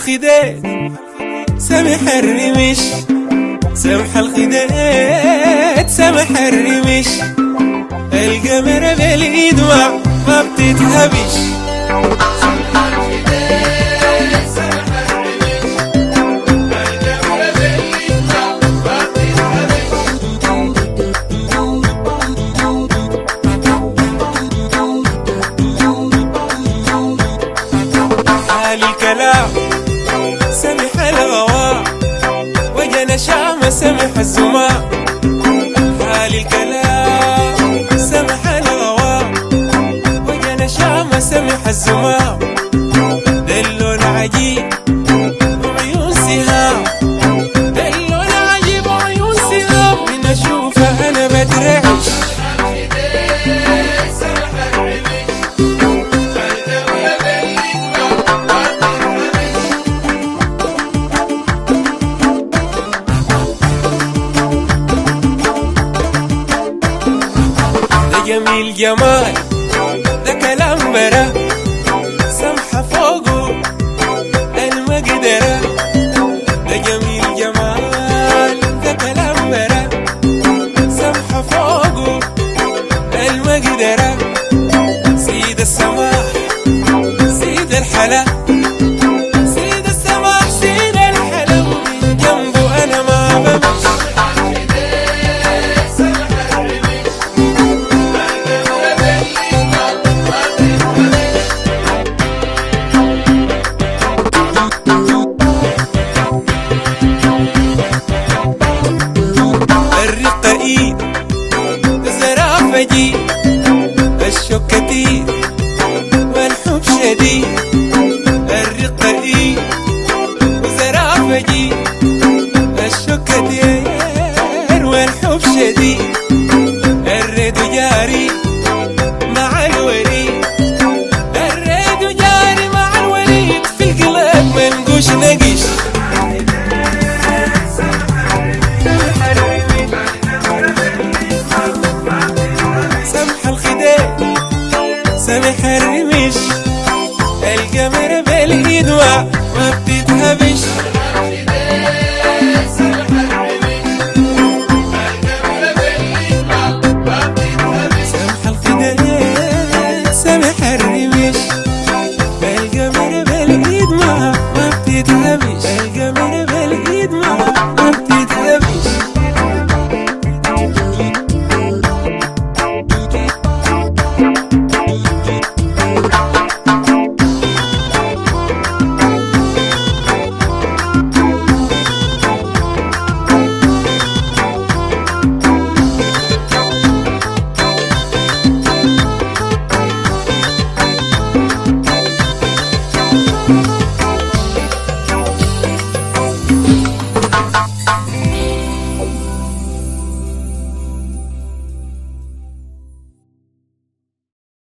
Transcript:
الخديد سمح الرمش، سمح الخديد سمح الرمش، القمر بالايد ما بتتهبش. حال الكلام سمح الغواء، وجنا شام سمح الزماء. حال الكلام سمح الغواء، وجنا شام سمح الزماء. ده اللون عجيب وعيون سهام، ده اللون عجيب وعيون سهام، من اشوفها انا بترعش. جميل جمال ده كلام برا، سمحة فوقه المقدرة. ده جميل جمال ده كلام برا، سمحة فوقه المقدرة. سيد السماح سيد الحلا، سيد السماح سيد الحلا، ومن جنبه أنا ما بمشي. زرافجي الشوق كتير والحب شديد، الرقة إيه وزرافجي الشوق كتير والحب شديد.